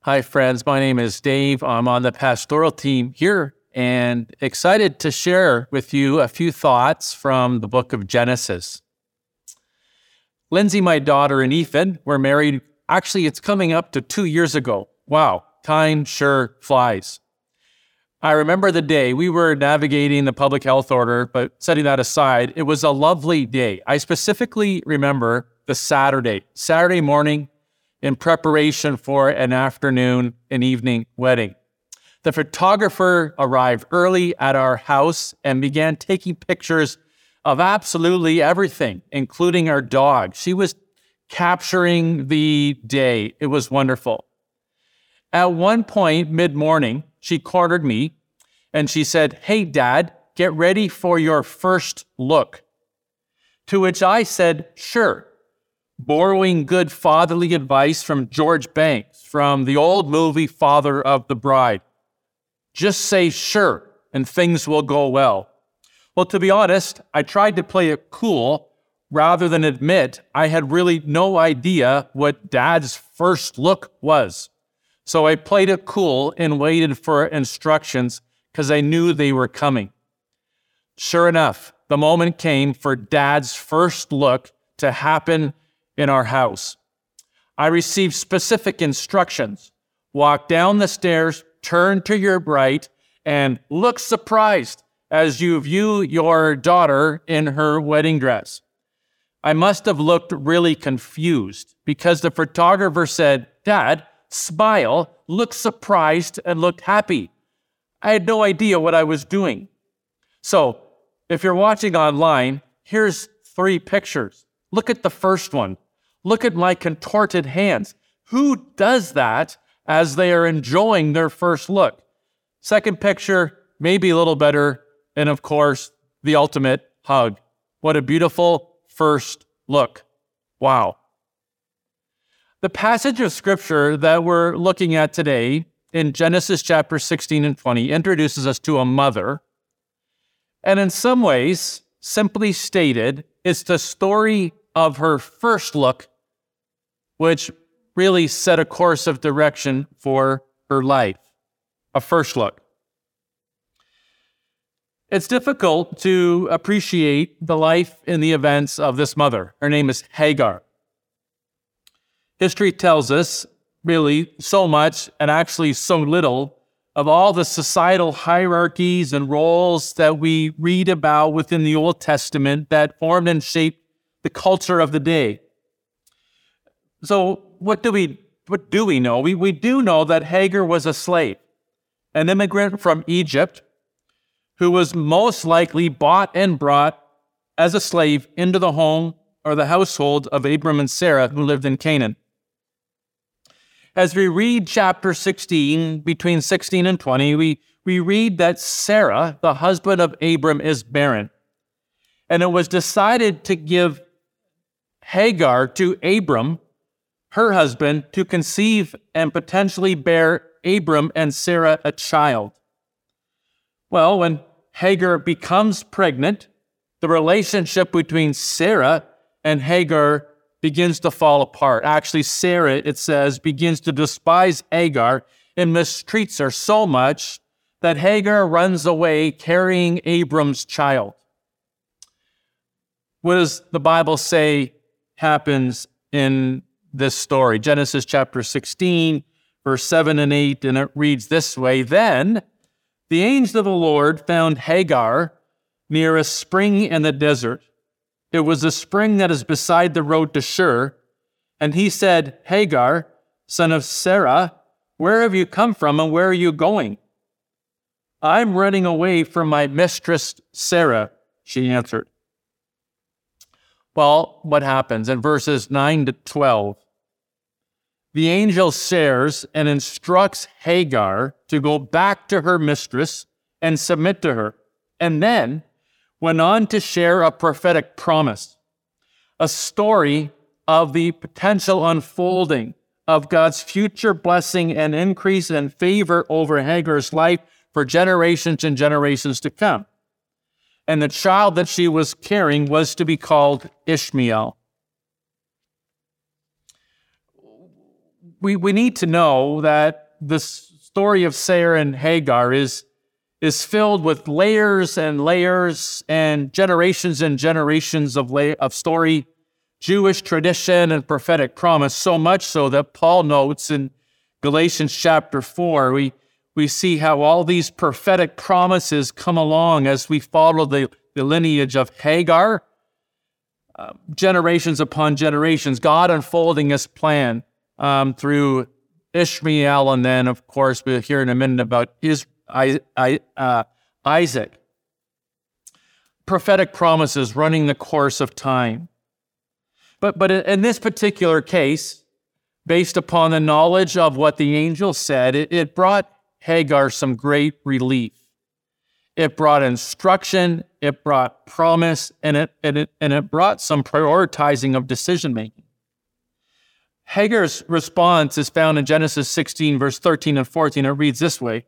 Hi, friends. My name is Dave. I'm on the pastoral team here and excited to share with you a few thoughts from the book of Genesis. Lindsay, my daughter, and Ethan were married. Actually, it's coming up to 2 years ago. Wow, time sure flies. I remember the day we were navigating the public health order, but setting that aside, it was a lovely day. I specifically remember the Saturday morning, in preparation for an afternoon and evening wedding. The photographer arrived early at our house and began taking pictures of absolutely everything, including our dog. She was capturing the day. It was wonderful. At one point, mid-morning, she cornered me and she said, "Hey, Dad, get ready for your first look." To which I said, "Sure," borrowing good fatherly advice from George Banks from the old movie Father of the Bride. Just say sure and things will go well. Well, to be honest, I tried to play it cool rather than admit I had really no idea what Dad's first look was. So I played it cool and waited for instructions because I knew they were coming. Sure enough, the moment came for Dad's first look to happen in our house. I received specific instructions. Walk down the stairs, turn to your right, and look surprised as you view your daughter in her wedding dress. I must have looked really confused because the photographer said, "Dad, smile, look surprised, and look happy." I had no idea what I was doing. So, if you're watching online, here's 3 pictures. Look at the first one. Look at my contorted hands. Who does that as they are enjoying their first look? Second picture, maybe a little better, and of course, the ultimate hug. What a beautiful first look. Wow. The passage of scripture that we're looking at today in Genesis chapter 16 and 20 introduces us to a mother. And in some ways, simply stated, it's the story of her first look, which really set a course of direction for her life. A first look. It's difficult to appreciate the life and the events of this mother. Her name is Hagar. History tells us really so much and actually so little of all the societal hierarchies and roles that we read about within the Old Testament that formed and shaped the culture of the day. So what do we know? We do know that Hagar was a slave, an immigrant from Egypt who was most likely bought and brought as a slave into the home or the household of Abram and Sarah who lived in Canaan. As we read chapter 16, between 16 and 20, we read that Sarah, the husband of Abram, is barren. And it was decided to give Hagar to Abram, her husband, to conceive and potentially bear Abram and Sarah a child. Well, when Hagar becomes pregnant, the relationship between Sarah and Hagar begins to fall apart. Actually, Sarah, it says, begins to despise Hagar and mistreats her so much that Hagar runs away carrying Abram's child. What does the Bible say happens in this story? Genesis chapter 16, verse 7 and 8, and it reads this way: "Then the angel of the Lord found Hagar near a spring in the desert. It was a spring that is beside the road to Shur. And he said, 'Hagar, son of Sarah, where have you come from and where are you going?' 'I'm running away from my mistress Sarah,' she answered." Well, what happens? In verses 9 to 12, the angel shares and instructs Hagar to go back to her mistress and submit to her, and then went on to share a prophetic promise, a story of the potential unfolding of God's future blessing and increase and favor over Hagar's life for generations and generations to come. And the child that she was carrying was to be called Ishmael. we need to know that the story of Sarah and Hagar is filled with layers and layers and generations of story, Jewish tradition and prophetic promise, so much so that Paul notes in Galatians chapter 4, we see how all these prophetic promises come along as we follow the lineage of Hagar, generations upon generations, God unfolding his plan through Ishmael, and then, of course, we'll hear in a minute about Isaac. Prophetic promises running the course of time. But in this particular case, based upon the knowledge of what the angel said, it brought Hagar some great relief. It brought instruction, it brought promise, and it brought some prioritizing of decision-making. Hagar's response is found in Genesis 16, verse 13 and 14. It reads this way.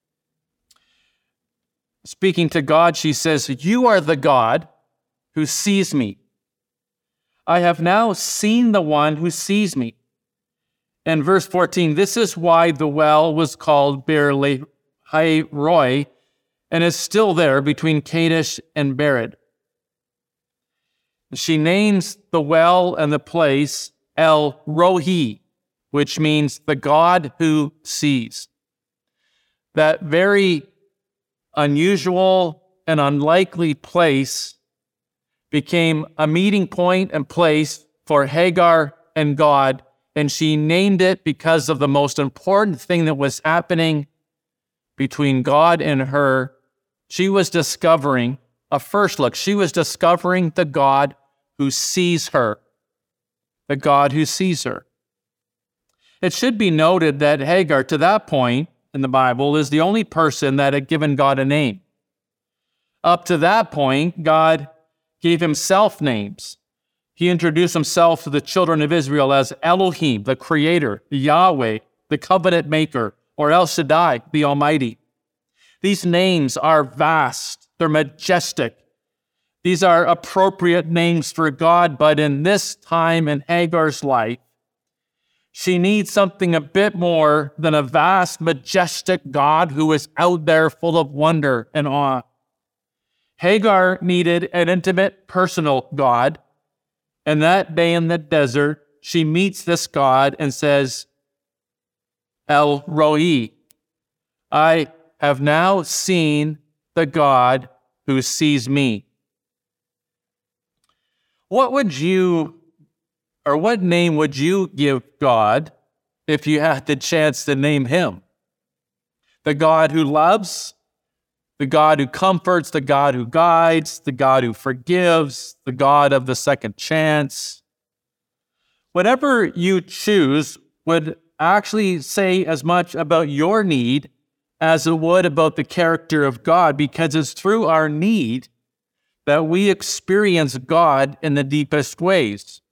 Speaking to God, she says, "You are the God who sees me. I have now seen the one who sees me." And verse 14, this is why the well was called Beer-lahai-roi, and is still there between Kadesh and Bered. She names the well and the place El Rohi, which means the God who sees. That very unusual and unlikely place became a meeting point and place for Hagar and God, and she named it because of the most important thing that was happening between God and her. She was discovering a first look. She was discovering the God who sees her. The God who sees her. It should be noted that Hagar, to that point in the Bible, is the only person that had given God a name. Up to that point, God gave himself names. He introduced himself to the children of Israel as Elohim, the Creator, Yahweh, the Covenant Maker, or El Shaddai, the Almighty. These names are vast. They're majestic. These are appropriate names for God, but in this time in Hagar's life, she needs something a bit more than a vast, majestic God who is out there full of wonder and awe. Hagar needed an intimate, personal God, and that day in the desert, she meets this God and says, El Roi, I have now seen the God who sees me. What name would you give God if you had the chance to name him? The God who loves, the God who comforts, the God who guides, the God who forgives, the God of the second chance. Whatever you choose would actually say as much about your need as it would about the character of God, because it's through our need that we experience God in the deepest ways.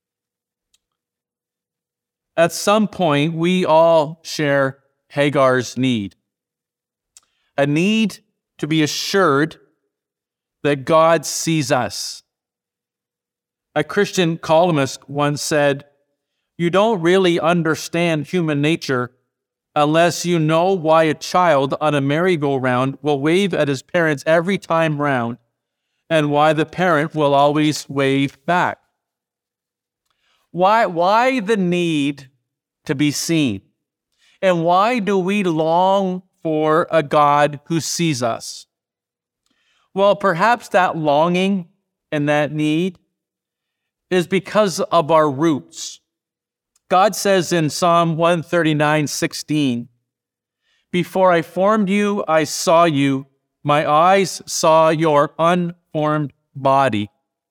At some point, we all share Hagar's need. A need to be assured that God sees us. A Christian columnist once said, "You don't really understand human nature unless you know why a child on a merry-go-round will wave at his parents every time round, and why the parent will always wave back." Why the need to be seen? And why do we long for a God who sees us? Well, perhaps that longing and that need is because of our roots. God says in Psalm 139:16, "Before I formed you, I saw you. My eyes saw your unformed body."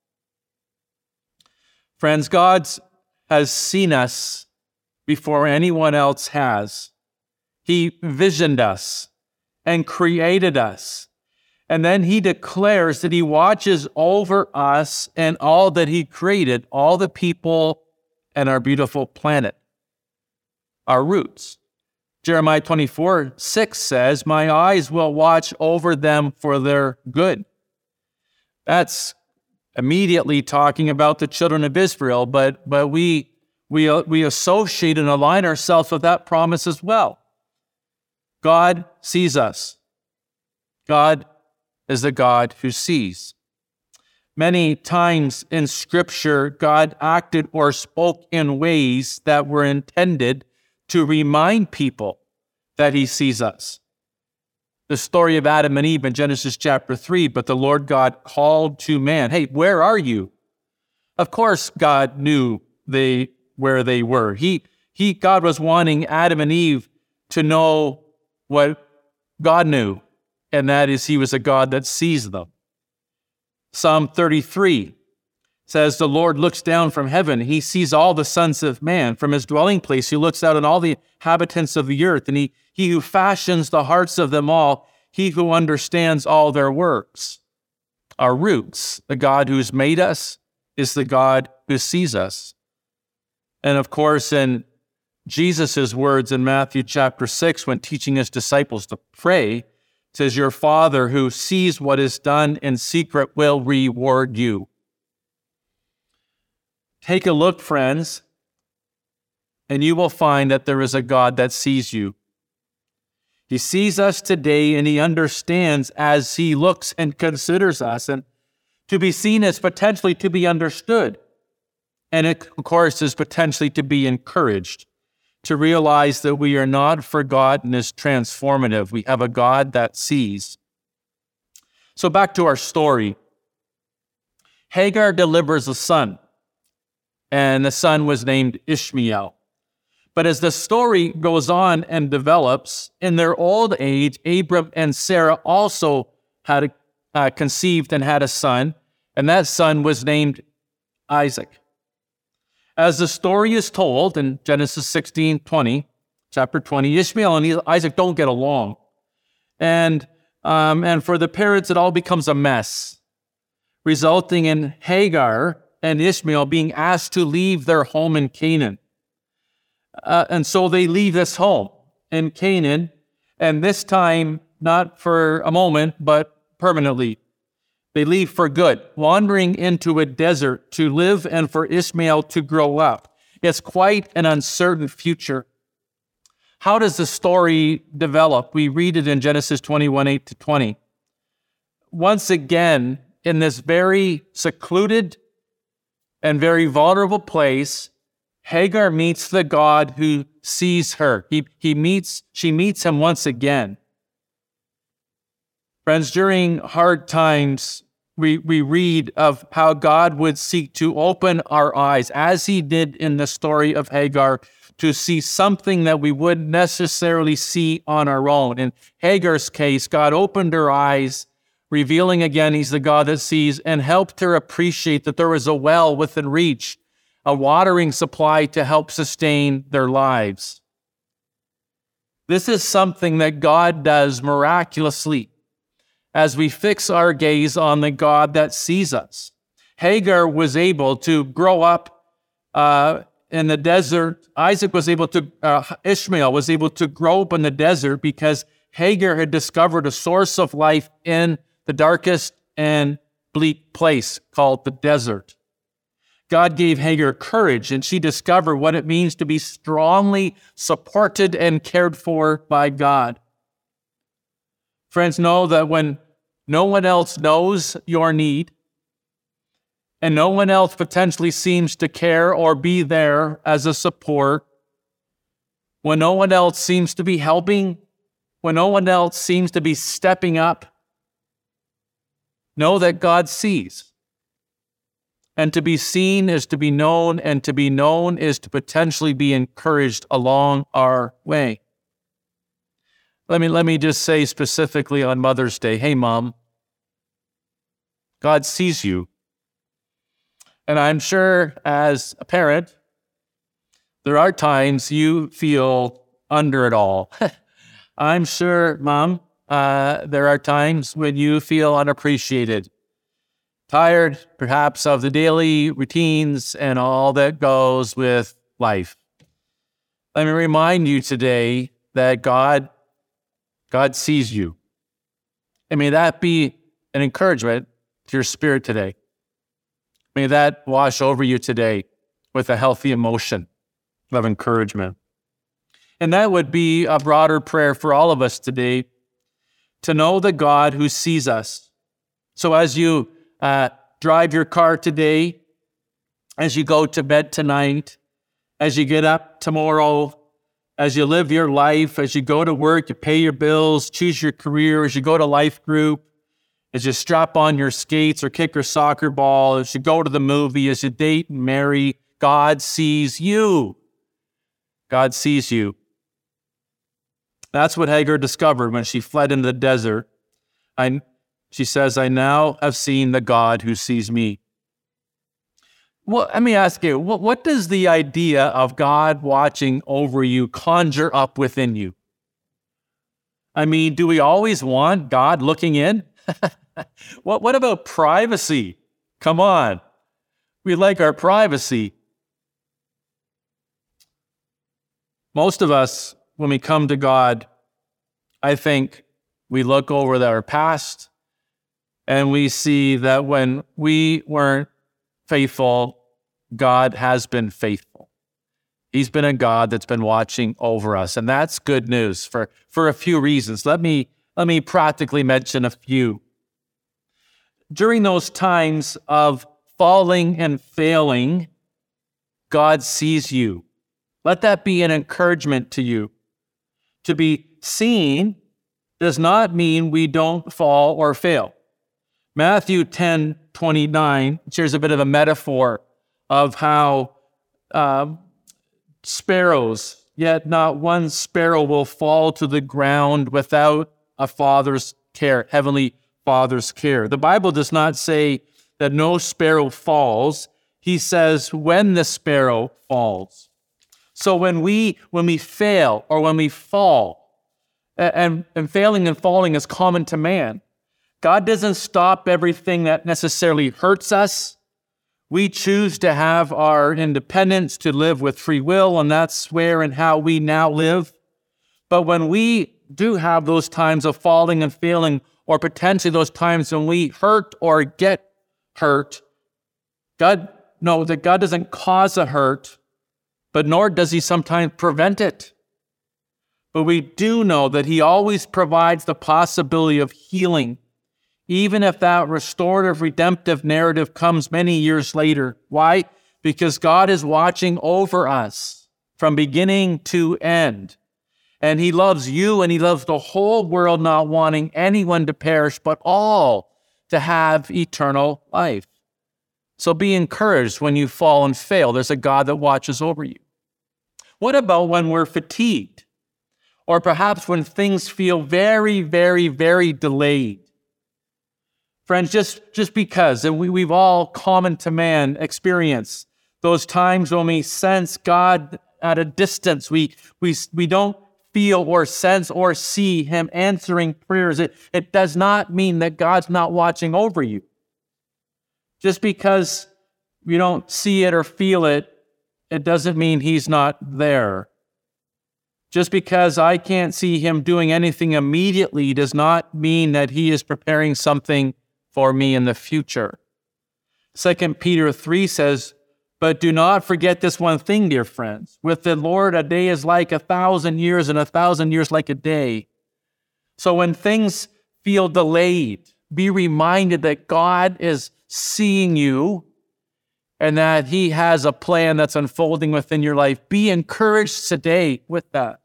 Friends, God has seen us before anyone else has. He visioned us and created us. And then he declares that he watches over us and all that he created, all the people and our beautiful planet, our roots. Jeremiah 24:6 says, "My eyes will watch over them for their good." That's immediately talking about the children of Israel, but we we associate and align ourselves with that promise as well. God sees us. God is the God who sees. Many times in Scripture, God acted or spoke in ways that were intended to remind people that he sees us. The story of Adam and Eve in Genesis chapter 3, but the Lord God called to man, hey, where are you? Of course, God knew where they were. God was wanting Adam and Eve to know what God knew, and that is he was a God that sees them. Psalm 33 says, the Lord looks down from heaven. He sees all the sons of man. From his dwelling place, he looks out on all the inhabitants of the earth, and he who fashions the hearts of them all, he who understands all their works. Our roots, the God who's made us, is the God who sees us. And of course, in Jesus' words in Matthew chapter 6, when teaching his disciples to pray, says, your Father who sees what is done in secret will reward you. Take a look, friends, and you will find that there is a God that sees you. He sees us today, and he understands as he looks and considers us. And to be seen is potentially to be understood. And it, of course, is potentially to be encouraged, to realize that we are not forgotten is transformative. We have a God that sees. So back to our story. Hagar delivers a son, and the son was named Ishmael. But as the story goes on and develops, in their old age, Abram and Sarah also had conceived and had a son, and that son was named Isaac. As the story is told in Genesis 16:20, chapter 20, Ishmael and Isaac don't get along. And for the parents, it all becomes a mess, resulting in Hagar and Ishmael being asked to leave their home in Canaan. And so they leave this home in Canaan, and this time not for a moment, but permanently. They leave for good, wandering into a desert to live and for Ishmael to grow up. It's quite an uncertain future. How does the story develop? We read it in Genesis 21:8-20. Once again, in this very secluded and very vulnerable place, Hagar meets the God who sees her. She meets him once again. Friends, during hard times, we read of how God would seek to open our eyes, as he did in the story of Hagar, to see something that we wouldn't necessarily see on our own. In Hagar's case, God opened her eyes, revealing again he's the God that sees, and helped her appreciate that there was a well within reach, a watering supply to help sustain their lives. This is something that God does miraculously as we fix our gaze on the God that sees us. Hagar was able to grow up in the desert. Ishmael was able to grow up in the desert because Hagar had discovered a source of life in the darkest and bleak place called the desert. God gave Hagar courage, and she discovered what it means to be strongly supported and cared for by God. Friends, know that when no one else knows your need, and no one else potentially seems to care or be there as a support, when no one else seems to be helping, when no one else seems to be stepping up, know that God sees. And to be seen is to be known, and to be known is to potentially be encouraged along our way. Let me just say specifically on Mother's Day, hey, Mom, God sees you. And I'm sure as a parent, there are times you feel under it all. I'm sure, Mom, there are times when you feel unappreciated, tired perhaps of the daily routines and all that goes with life. Let me remind you today that God sees you. And may that be an encouragement to your spirit today. May that wash over you today with a healthy emotion. of encouragement. And that would be a broader prayer for all of us today, to know the God who sees us. So as you drive your car today, as you go to bed tonight, as you get up tomorrow, as you live your life, as you go to work, you pay your bills, choose your career, as you go to life group, as you strap on your skates or kick your soccer ball, as you go to the movie, as you date and marry, God sees you. God sees you. That's what Hagar discovered when she fled into the desert. She says, I now have seen the God who sees me. Well, let me ask you, what does the idea of God watching over you conjure up within you? I mean, do we always want God looking in? What about privacy? Come on. We like our privacy. Most of us, when we come to God, I think we look over our past and we see that when we weren't faithful, God has been faithful. He's been a God that's been watching over us, and that's good news for a few reasons. Let me practically mention a few. During those times of falling and failing, God sees you. Let that be an encouragement to you. To be seen does not mean we don't fall or fail. Matthew 10:29 shares a bit of a metaphor of how sparrows, yet not one sparrow will fall to the ground without a Father's care, Heavenly Father's care. The Bible does not say that no sparrow falls. He says when the sparrow falls. So when we fail or when we fall, and failing and falling is common to man, God doesn't stop everything that necessarily hurts us. We choose to have our independence, to live with free will, and that's where and how we now live. But when we do have those times of falling and failing, or potentially those times when we hurt or get hurt, God doesn't cause a hurt, but nor does he sometimes prevent it. But we do know that he always provides the possibility of healing, even if that restorative, redemptive narrative comes many years later. Why? Because God is watching over us from beginning to end. And he loves you and he loves the whole world, not wanting anyone to perish, but all to have eternal life. So be encouraged when you fall and fail. There's a God that watches over you. What about when we're fatigued? Or perhaps when things feel very, very, very delayed? Friends, just because, and we've all, common to man, experienced those times when we sense God at a distance. We don't feel or sense or see him answering prayers. It does not mean that God's not watching over you. Just because you don't see it or feel it, it doesn't mean he's not there. Just because I can't see him doing anything immediately does not mean that he is preparing something for me in the future. 2 Peter 3 says, but do not forget this one thing, dear friends. With the Lord, a day is like 1,000 years, and 1,000 years like a day. So when things feel delayed, be reminded that God is seeing you and that he has a plan that's unfolding within your life. Be encouraged today with that.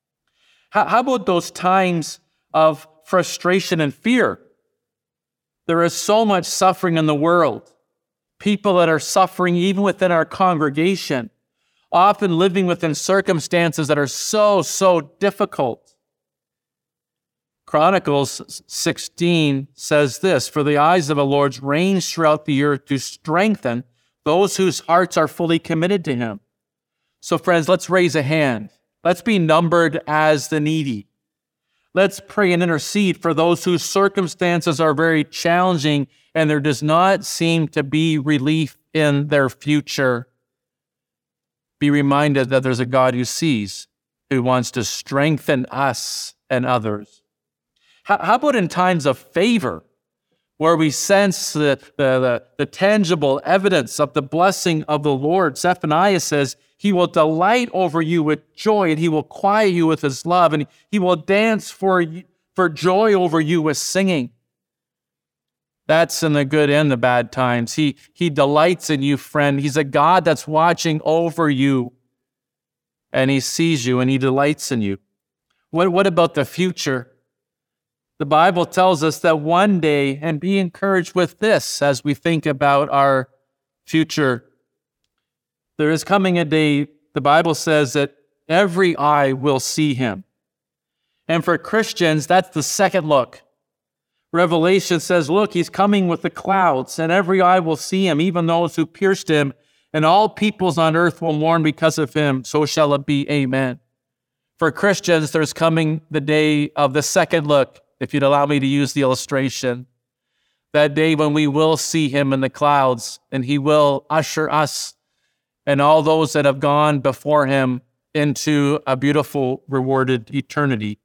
How about those times of frustration and fear? There is so much suffering in the world. People that are suffering even within our congregation, often living within circumstances that are so difficult. Chronicles 16 says this, for the eyes of the Lord range throughout the earth to strengthen those whose hearts are fully committed to him. So friends, let's raise a hand. Let's be numbered as the needy. Let's pray and intercede for those whose circumstances are very challenging and there does not seem to be relief in their future. Be reminded that there's a God who sees, who wants to strengthen us and others. How about in times of favor? where we sense the tangible evidence of the blessing of the Lord. Zephaniah says, he will delight over you with joy, and he will quiet you with his love, and he will dance for joy over you with singing. That's in the good and the bad times. He delights in you, friend. He's a God that's watching over you, and he sees you, and he delights in you. What about the future? The Bible tells us that one day, and be encouraged with this as we think about our future, there is coming a day, the Bible says, that every eye will see him. And for Christians, that's the second look. Revelation says, look, he's coming with the clouds, and every eye will see him, even those who pierced him, and all peoples on earth will mourn because of him. So shall it be. Amen. For Christians, there's coming the day of the second look, if you'd allow me to use the illustration. That day when we will see him in the clouds, and he will usher us and all those that have gone before him into a beautiful, rewarded eternity.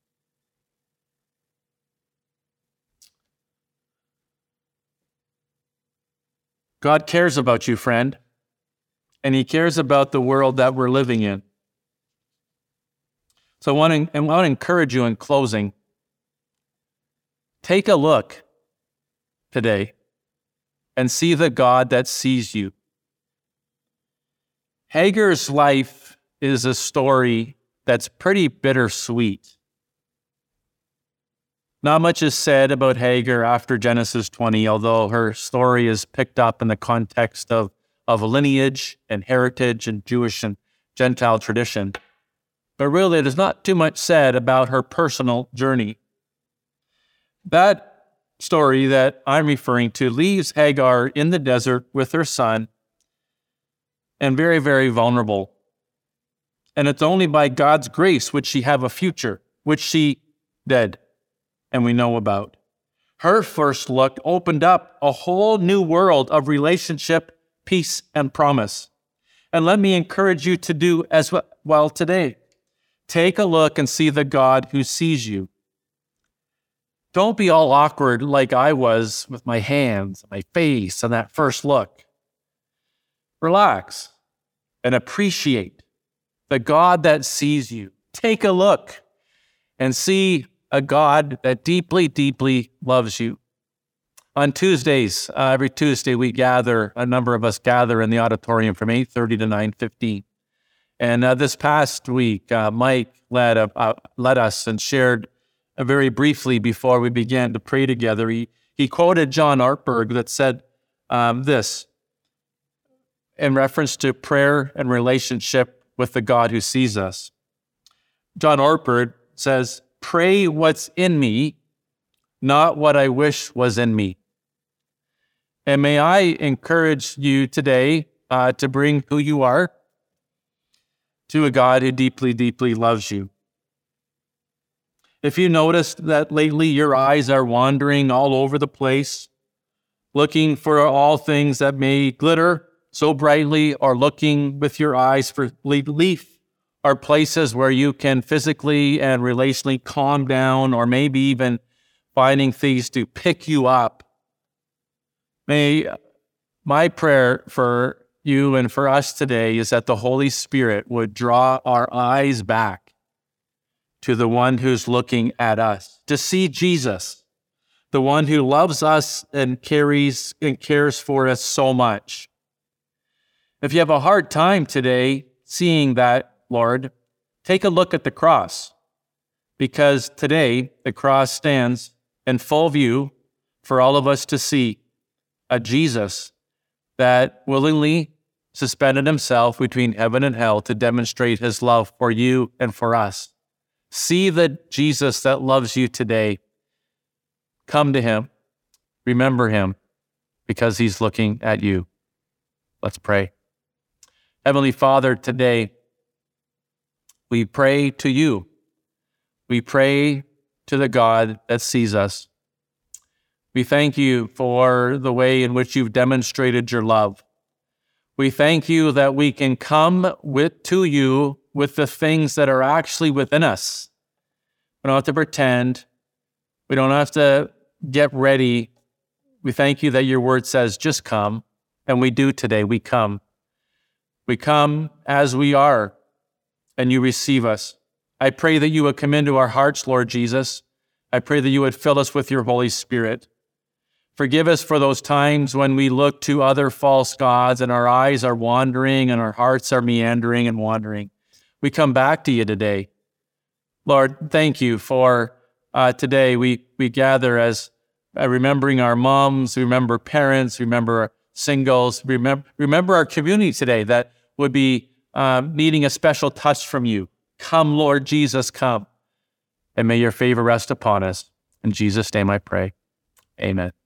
God cares about you, friend, and he cares about the world that we're living in. So I want to encourage you in closing. Take a look today and see the God that sees you. Hagar's life is a story that's pretty bittersweet. Not much is said about Hagar after Genesis 20, although her story is picked up in the context of lineage and heritage and Jewish and Gentile tradition. But really, there's not too much said about her personal journey. That story that I'm referring to leaves Hagar in the desert with her son, and very, very vulnerable. And it's only by God's grace would she have a future, which she did, and we know about. Her first look opened up a whole new world of relationship, peace, and promise. And let me encourage you to do as well today. Take a look and see the God who sees you. Don't be all awkward like I was with my hands, my face, on that first look. Relax and appreciate the God that sees you. Take a look and see a God that deeply, deeply loves you. On Tuesdays, every Tuesday, a number of us gather in the auditorium from 8:30 to 9:15. And this past week, Mike led us and shared very briefly before we began to pray together. He quoted John Ortberg that said this in reference to prayer and relationship with the God who sees us. John Ortberg says, "Pray what's in me, not what I wish was in me." And may I encourage you today to bring who you are to a God who deeply, deeply loves you. If you noticed that lately your eyes are wandering all over the place, looking for all things that may glitter so brightly, or looking with your eyes for relief, or places where you can physically and relationally calm down, or maybe even finding things to pick you up, may my prayer for you and for us today is that the Holy Spirit would draw our eyes back to the one who's looking at us, to see Jesus, the one who loves us and cares for us so much. If you have a hard time today seeing that, Lord, take a look at the cross, because today the cross stands in full view for all of us to see a Jesus that willingly suspended himself between heaven and hell to demonstrate his love for you and for us. See the Jesus that loves you today. Come to him. Remember him, because he's looking at you. Let's pray. Heavenly Father, today we pray to you. We pray to the God that sees us. We thank you for the way in which you've demonstrated your love. We thank you that we can come to you with the things that are actually within us. We don't have to pretend. We don't have to get ready We thank you that your word says, just come. And we do today. We come. We come as we are, and you receive us. I pray that you would come into our hearts, Lord Jesus. I pray that you would fill us with your Holy Spirit. Forgive us for those times when we look to other false gods and our eyes are wandering and our hearts are meandering and wandering. We come back to you today. Lord, thank you for today. We gather as remembering our moms, remember parents, remember singles, remember our community today that would be needing a special touch from you. Come, Lord Jesus, come. And may your favor rest upon us. In Jesus' name I pray. Amen.